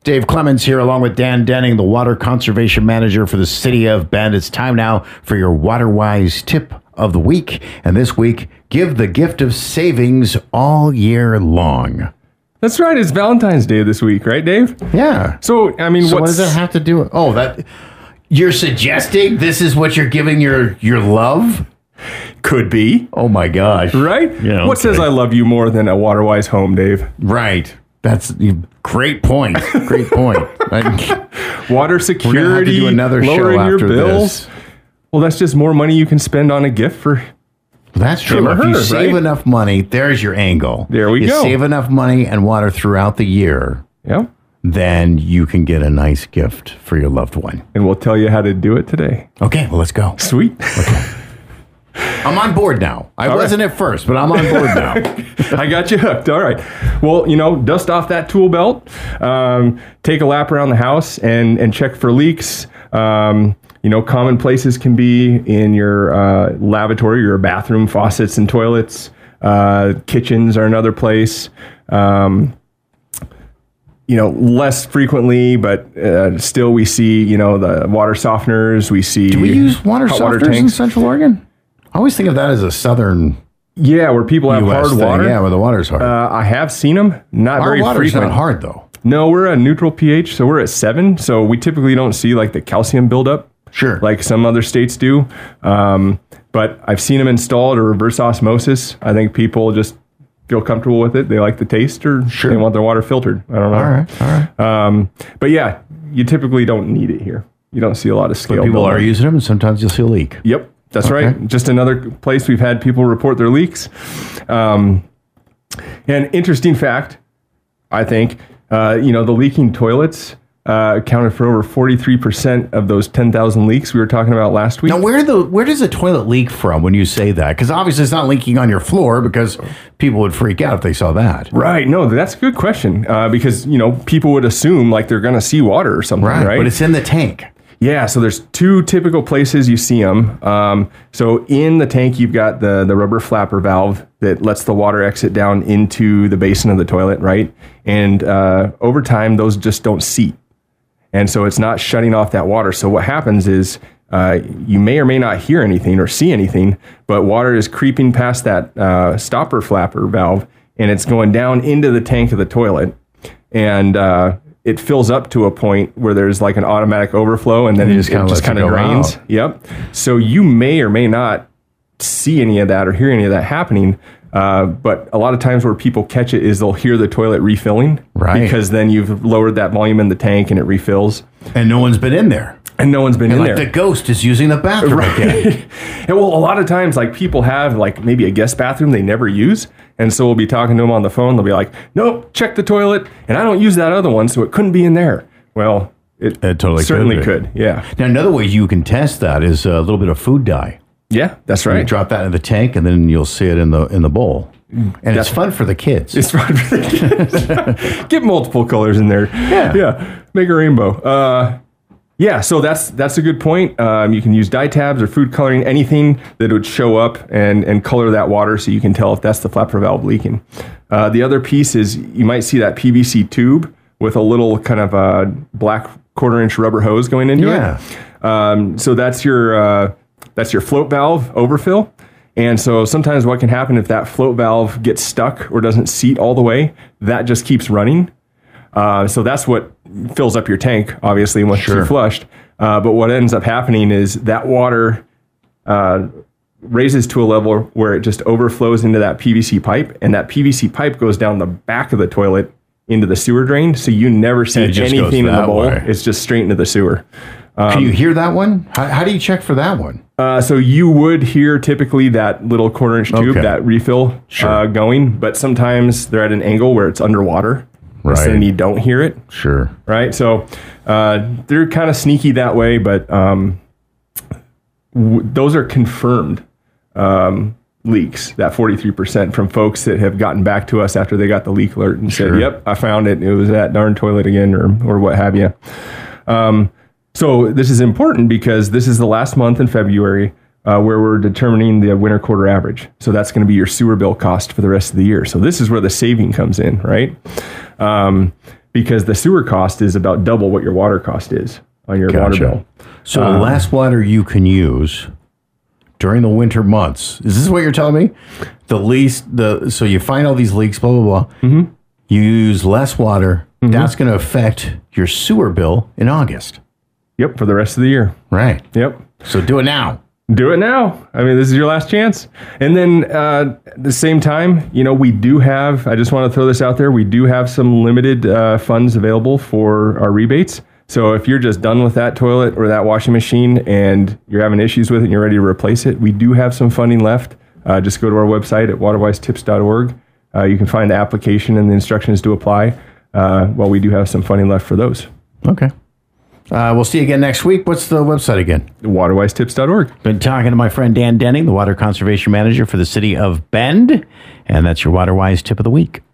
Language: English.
Dave Clemens here along with Dan Denning, the Water Conservation Manager for the City of Bend. It's time now for your WaterWise tip of the week. And this week, give the gift of savings all year long. That's right. It's Valentine's Day this week, right, Dave? Yeah. So, I mean, what does that have to do? Oh, that you're suggesting this is what you're giving your love? Could be. Oh, my gosh. Right? Yeah, What says I love you more than a WaterWise home, Dave? Right. That's great point. Great point. Water security, we're gonna have to do another show lowering your after bills. this. Well, that's just more money you can spend on a gift for. That's true. Him or If you her, save right? enough money, there's your angle. There we you go. Save enough money and water throughout the year, Yeah. then you can get a nice gift for your loved one. And we'll tell you how to do it today. Okay, well, let's go. Sweet. I'm on board now. I wasn't at first, but I'm on board now. I got you hooked. All right. Well, dust off that tool belt, take a lap around the house and check for leaks. Common places can be in your lavatory, your bathroom, faucets and toilets. Kitchens are another place. Less frequently, but still we see, the water softeners. We see. Do we use water hot softeners in tanks. Central Oregon? I always think of that as a southern Yeah, where people have US hard thing. water. Yeah, where the water's hard. I have seen them. Not Our very water's frequent. not hard, though. No, we're a neutral pH, so we're at 7. So we typically don't see like the calcium buildup. Sure. Like some other states do. But I've seen them installed or reverse osmosis. I think people just feel comfortable with it. They like the taste or they want their water filtered. I don't know. All right. But yeah, you typically don't need it here. You don't see a lot of scale But people buildup. are using them, and sometimes you'll see a leak. Yep, that's right. Just another place we've had people report their leaks. And interesting fact, I think, the leaking toilets accounted for over 43% of those 10,000 leaks we were talking about last week. Now, where does a toilet leak from when you say that? Because obviously it's not leaking on your floor because people would freak out if they saw that. Right. No, that's a good question because, people would assume like they're going to see water or something, right? But it's in the tank. Yeah, so there's 2 typical places you see them. So in the tank, you've got the rubber flapper valve that lets the water exit down into the basin of the toilet, right? And over time, those just don't seat. And so it's not shutting off that water. So what happens is you may or may not hear anything or see anything, but water is creeping past that stopper flapper valve, and it's going down into the tank of the toilet. And it fills up to a point where there's like an automatic overflow, and then it just kind of drains. Out. Yep. So you may or may not see any of that or hear any of that happening. But a lot of times where people catch it is they'll hear the toilet refilling. Right. Because then you've lowered that volume in the tank and it refills. And no one's been in there. And no one's been in there. The ghost is using the bathroom again. And well, a lot of times, like people have like maybe a guest bathroom they never use. And so we'll be talking to them on the phone. They'll be like, nope, check the toilet. And I don't use that other one, so it couldn't be in there. Well, it totally certainly could. Yeah. Now, another way you can test that is a little bit of food dye. Yeah, that's You right. drop that in the tank, and then you'll see it in the bowl. And it's fun for the kids. It's fun for the kids. Get multiple colors in there. Yeah. Make a rainbow. So that's a good point. You can use dye tabs or food coloring, anything that would show up and color that water so you can tell if that's the flapper valve leaking. The other piece is you might see that PVC tube with a little kind of a black 1/4-inch rubber hose going into it. So that's your float valve overfill. And so sometimes what can happen if that float valve gets stuck or doesn't seat all the way, that just keeps running. So that's what fills up your tank, obviously, once you're flushed. But what ends up happening is that water raises to a level where it just overflows into that PVC pipe, and that PVC pipe goes down the back of the toilet into the sewer drain. So you never see anything in the bowl. It's just straight into the sewer. Can you hear that one? How do you check for that one? So you would hear typically that little 1/4-inch tube, that refill going, but sometimes they're at an angle where it's underwater. Right. So then you don't hear it. Sure. Right. So they're kind of sneaky that way, but those are confirmed leaks, that 43% from folks that have gotten back to us after they got the leak alert and said, yep, I found it. It was that darn toilet again or what have you. So this is important because this is the last month in February where we're determining the winter quarter average. So that's going to be your sewer bill cost for the rest of the year. So this is where the saving comes in, right? because the sewer cost is about double what your water cost is on your water bill. So less water you can use during the winter months. Is this what you're telling me? So you find all these leaks, blah, blah, blah. Mm-hmm. You use less water. Mm-hmm. That's going to affect your sewer bill in August. Yep, for the rest of the year. Right. Yep. So do it now. Do it now. I mean, this is your last chance. And then at the same time, we do have, I just want to throw this out there, we do have some limited funds available for our rebates. So if you're just done with that toilet or that washing machine and you're having issues with it and you're ready to replace it, we do have some funding left. Just go to our website at waterwisetips.org. You can find the application and the instructions to apply. We do have some funding left for those. Okay. We'll see you again next week. What's the website again? Waterwisetips.org. Been talking to my friend Dan Denning, the Water Conservation Manager for the City of Bend. And that's your WaterWise Tip of the Week.